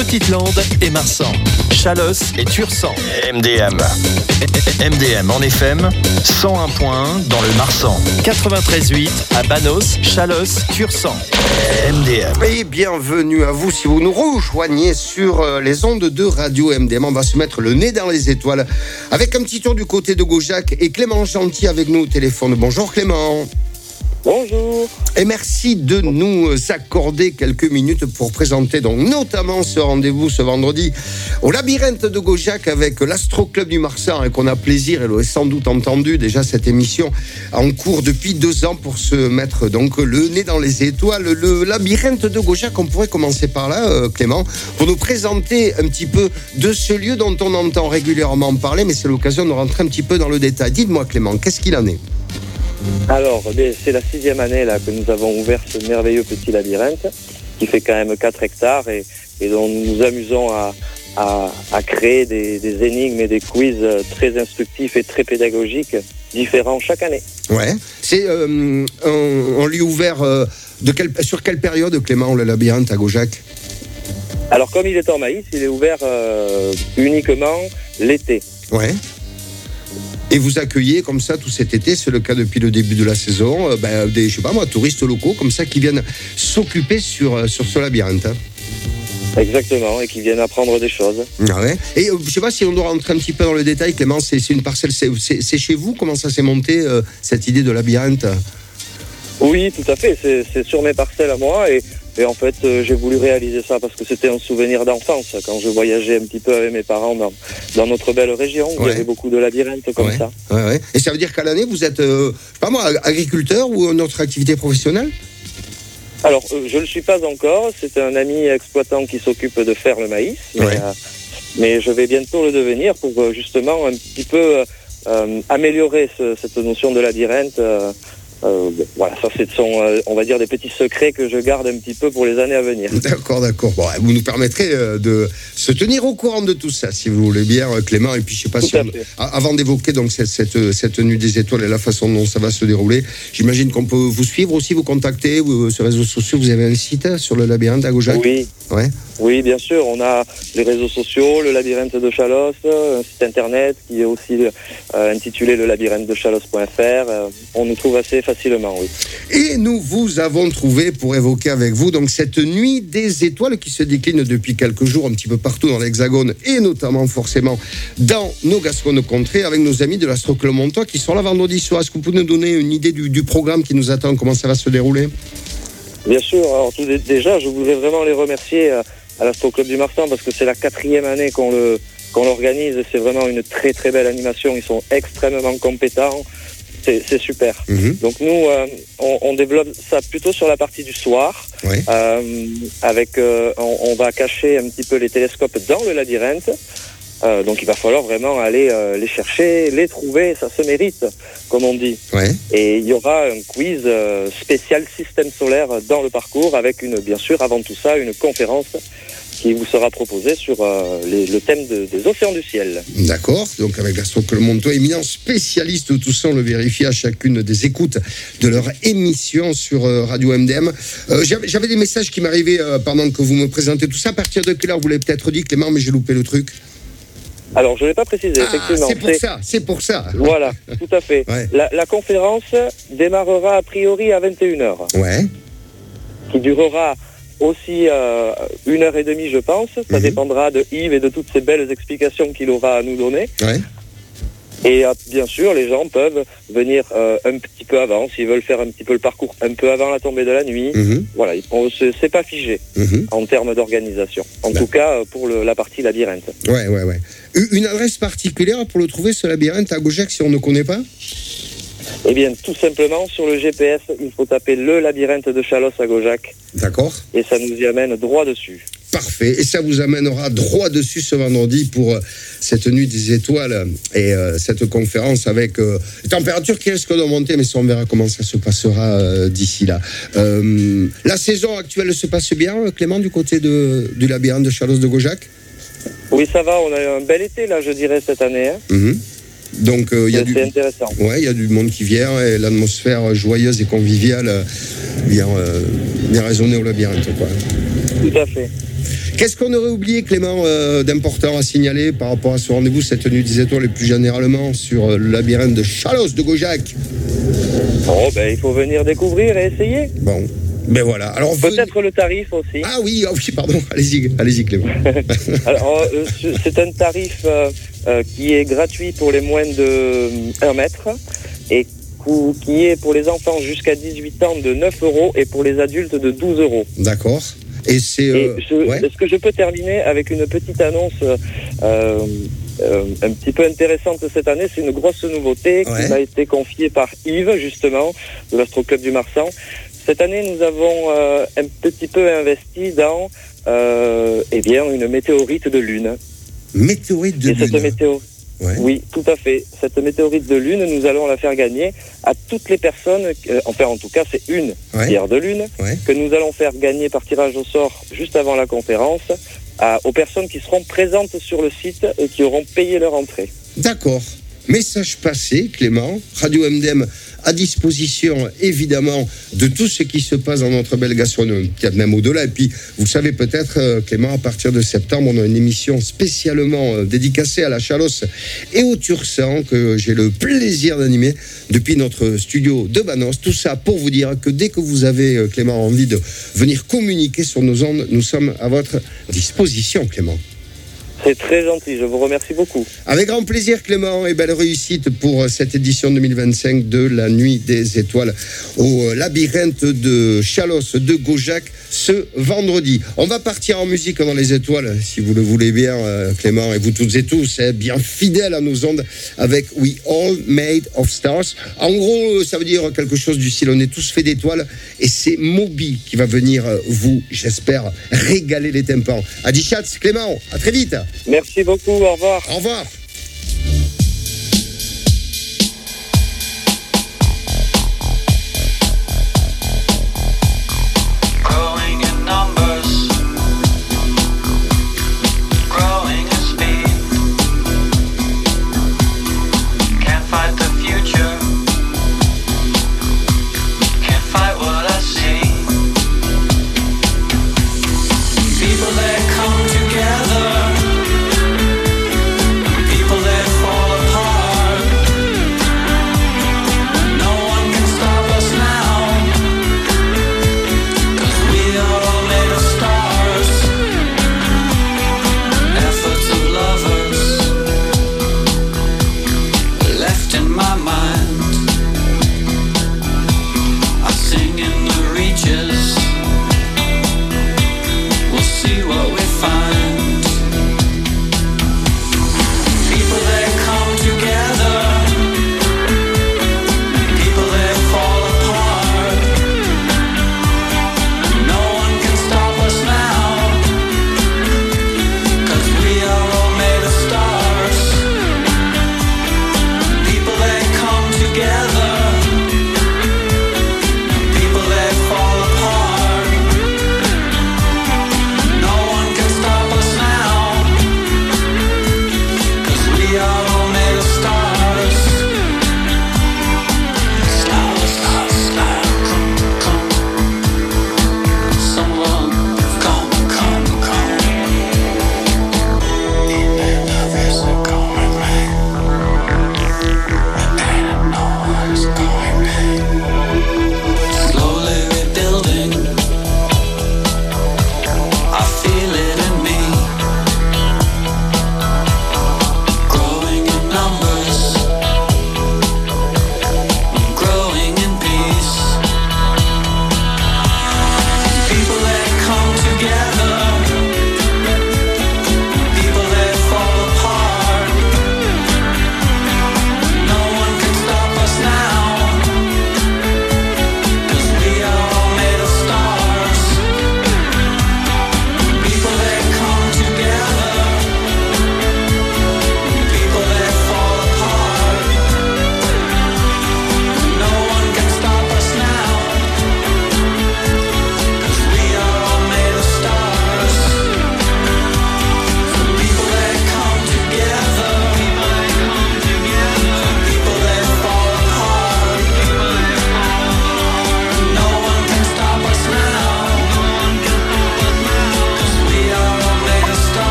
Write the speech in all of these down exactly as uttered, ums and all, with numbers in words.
Petite-Lande et Marsan, Chalosse et Tursan. M D M. M D M en F M, cent un point un dans le Marsan. quatre-vingt-treize virgule huit à Banos, Chalosse, Tursan. M D M. Et bienvenue à vous si vous nous rejoignez sur les ondes de Radio M D M. On va se mettre le nez dans les étoiles avec un petit tour du côté de Gaujac et Clément Gentil avec nous au téléphone. Bonjour Clément. Bonjour. Et merci de nous accorder quelques minutes pour présenter donc notamment ce rendez-vous ce vendredi au labyrinthe de Gaujac avec l'Astro Club du Marsan et qu'on a plaisir, et l'avez sans doute entendu déjà cette émission en cours depuis deux ans pour se mettre donc le nez dans les étoiles. Le labyrinthe de Gaujac, on pourrait commencer par là, euh, Clément, pour nous présenter un petit peu de ce lieu dont on entend régulièrement parler, mais c'est l'occasion de rentrer un petit peu dans le détail. Dites-moi Clément, qu'est-ce qu'il en est ? Alors, c'est la sixième année là, que nous avons ouvert ce merveilleux petit labyrinthe qui fait quand même quatre hectares et, et dont nous nous amusons à, à, à créer des, des énigmes et des quiz très instructifs et très pédagogiques, différents chaque année. Ouais, c'est euh, un, un lieu ouvert euh, de quel, sur quelle période, Clément, le labyrinthe à Gaujac ? Alors, comme il est en maïs, il est ouvert euh, uniquement l'été. Ouais. Et vous accueillez comme ça tout cet été, c'est le cas depuis le début de la saison, euh, ben, des, je sais pas moi, touristes locaux comme ça qui viennent s'occuper sur, sur ce labyrinthe. Hein. Exactement, et qui viennent apprendre des choses. Ah ouais. Et euh, je sais pas si on doit rentrer un petit peu dans le détail, Clément, c'est, c'est une parcelle, c'est, c'est, c'est chez vous, comment ça s'est monté, euh, cette idée de labyrinthe ? Oui, tout à fait, c'est, c'est sur mes parcelles à moi et... Et en fait, euh, j'ai voulu réaliser ça parce que c'était un souvenir d'enfance. Quand je voyageais un petit peu avec mes parents dans, dans notre belle région, où ouais. il y avait beaucoup de labyrinthes comme ouais. ça. Ouais, ouais. Et ça veut dire qu'à l'année, vous êtes, euh, je sais pas moi, agriculteur ou une autre activité professionnelle ? Alors, euh, je ne le suis pas encore. C'est un ami exploitant qui s'occupe de faire le maïs. Mais, ouais. euh, mais je vais bientôt le devenir pour euh, justement un petit peu euh, améliorer ce, cette notion de labyrinthe. Euh, Euh, voilà, ça c'est son, euh, on va dire des petits secrets que je garde un petit peu pour les années à venir. D'accord, d'accord. Bon, vous nous permettrez euh, de se tenir au courant de tout ça, si vous voulez bien, Clément. Et puis je sais pas tout si on, avant d'évoquer donc cette, cette, cette nuit des étoiles et la façon dont ça va se dérouler, j'imagine qu'on peut vous suivre aussi, vous contacter vous, sur les réseaux sociaux. Vous avez un site sur le labyrinthe à Gaujac ? Oui. Ouais. Oui, bien sûr. On a les réseaux sociaux, le labyrinthe de Chalosse, un site internet qui est aussi euh, intitulé le labyrinthe de chalosse point f r. Euh, on nous trouve assez facilement, oui. Et nous vous avons trouvé pour évoquer avec vous donc cette nuit des étoiles qui se décline depuis quelques jours un petit peu partout dans l'Hexagone et notamment forcément dans nos Gasconnes contrées avec nos amis de l'Astro Club Montois qui sont là vendredi soir. Est-ce que vous pouvez nous donner une idée du, du programme qui nous attend, comment ça va se dérouler ? Bien sûr. Alors tout déjà, je voudrais vraiment les remercier à, à l'Astro Club du Marsan parce que c'est la quatrième année qu'on le qu'on l'organise et c'est vraiment une très très belle animation. Ils sont extrêmement compétents. C'est, c'est super. Mmh. Donc nous, euh, on, on développe ça plutôt sur la partie du soir. Oui. Euh, avec, euh, on, on va cacher un petit peu les télescopes dans le labyrinthe. Euh, donc il va falloir vraiment aller euh, les chercher, les trouver, ça se mérite, comme on dit. Ouais. Et il y aura un quiz euh, spécial système solaire dans le parcours, avec une, bien sûr, avant tout ça, une conférence qui vous sera proposée sur euh, les, le thème de, des océans du ciel. D'accord, donc avec l'Astro Club Montois, éminent spécialiste de tout ça, on le vérifie à chacune des écoutes de leur émission sur euh, Radio M D M. Euh, j'avais, j'avais des messages qui m'arrivaient euh, pendant que vous me présentez tout ça. À partir de quelle heure vous l'avez peut-être dit, Clément, mais j'ai loupé le truc. Alors, je ne l'ai pas précisé, ah, effectivement. C'est pour c'est... ça, c'est pour ça. Voilà, tout à fait. Ouais. La, la conférence démarrera a priori à vingt et une heures. Ouais. Qui durera aussi euh, une heure et demie, je pense. Ça mmh. dépendra de Yves et de toutes ces belles explications qu'il aura à nous donner. Ouais. Et euh, bien sûr, les gens peuvent venir euh, un petit peu avant, s'ils veulent faire un petit peu le parcours un peu avant la tombée de la nuit. Mmh. Voilà, on, c'est, c'est pas figé mmh. en termes d'organisation. En bah. tout cas, pour le, la partie labyrinthe. Ouais, ouais, ouais. Une adresse particulière pour le trouver, ce labyrinthe à Gaujac, si on ne connaît pas ? Eh bien, tout simplement, sur le G P S, il faut taper le labyrinthe de Chalosse à Gaujac. D'accord. Et ça nous y amène droit dessus. Parfait. Et ça vous amènera droit dessus ce vendredi pour euh, cette nuit des étoiles et euh, cette conférence avec euh, les températures qui risquent de monter, mais ça, on verra comment ça se passera euh, d'ici là. Euh, la saison actuelle se passe bien, Clément, du côté de, du labyrinthe de Chalosse de Gaujac ? Oui, ça va. On a eu un bel été, là, je dirais, cette année. Hein. Mmh. Donc, euh, y a c'est du, intéressant. Ouais, il y a du monde qui vient et l'atmosphère joyeuse et conviviale vient, euh, vient résonner au labyrinthe, quoi. Tout à fait. Qu'est-ce qu'on aurait oublié, Clément, euh, d'important à signaler par rapport à ce rendez-vous, cette nuit des étoiles et plus généralement sur euh, le labyrinthe de Chalos de Gaujac? Oh, ben, il faut venir découvrir et essayer. Bon, ben voilà. Alors, peut-être ven... le tarif aussi. Ah oui, oh oui, pardon, allez-y, allez-y Clément. Alors, euh, c'est un tarif euh, euh, qui est gratuit pour les moins de un mètre et qui est pour les enfants jusqu'à dix-huit ans de neuf euros et pour les adultes de douze euros. D'accord. Et c'est. Euh, je, ouais. Est-ce que je peux terminer avec une petite annonce euh, euh, un petit peu intéressante cette année? C'est une grosse nouveauté ouais. qui m'a été confiée par Yves, justement, de l'Astro Club du Marsan. Cette année, nous avons euh, un petit peu investi dans euh, eh bien, une météorite de lune. Météorite de et lune cette météo... Ouais. Oui, tout à fait. Cette météorite de lune, nous allons la faire gagner à toutes les personnes, euh, enfin en tout cas c'est une ouais. pierre de lune, ouais. que nous allons faire gagner par tirage au sort juste avant la conférence à, aux personnes qui seront présentes sur le site et qui auront payé leur entrée. D'accord. Message passé, Clément. Radio M D M à disposition, évidemment, de tout ce qui se passe dans notre belle gastronomie, même au-delà. Et puis, vous savez peut-être, Clément, à partir de septembre, on a une émission spécialement dédicacée à la Chalosse et au Tursan, que j'ai le plaisir d'animer depuis notre studio de Banos. Tout ça pour vous dire que dès que vous avez, Clément, envie de venir communiquer sur nos ondes, nous sommes à votre disposition, Clément. C'est très gentil, je vous remercie beaucoup. Avec grand plaisir, Clément, et belle réussite pour cette édition deux mille vingt-cinq de la Nuit des Étoiles au labyrinthe de Chalos de Gaujac ce vendredi. On va partir en musique dans les étoiles, si vous le voulez bien, Clément, et vous toutes et tous, hein, bien fidèles à nos ondes, avec We All Made of Stars. En gros, ça veut dire quelque chose du style, on est tous faits d'étoiles, et c'est Moby qui va venir vous, j'espère, régaler les tympans. Adi Schatz, Clément, à très vite. Merci beaucoup, au revoir. Au revoir. People that come together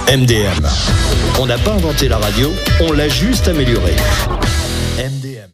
M D M. On n'a pas inventé la radio, on l'a juste améliorée. M D M.